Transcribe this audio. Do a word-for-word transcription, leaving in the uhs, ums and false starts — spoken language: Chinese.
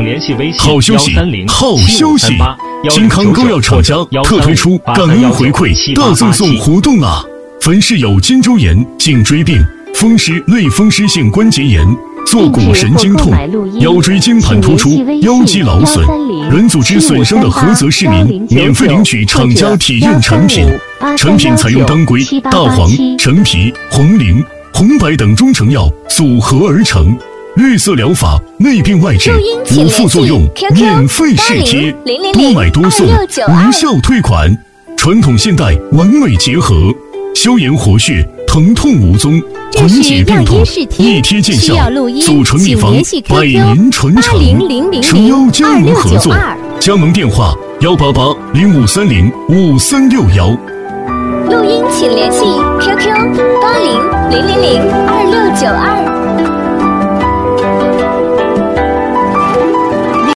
联系微信好消息，好消息！金康膏药厂家特推出感恩回馈大赠送活动啊！凡是有肩周炎、颈椎病、风湿类风湿性关节炎、坐骨神经痛、腰椎间盘突出、腰肌劳损、软组织损伤的菏泽市民，免费领取厂家体验产品。产品采用当归、大黄、陈皮、黄苓、红白等中成药组合而成。绿色疗法，内病外治，无副作用，免费试贴，多买多送，无效退款。传统现代完美结合，消炎活血，疼痛无踪，缓解病痛，一贴见效，祖传秘方，百年传承。诚邀加盟合作，加盟电话：幺八八零五三零五三六幺。 录音请联系 Q Q 八零零零零二六九二。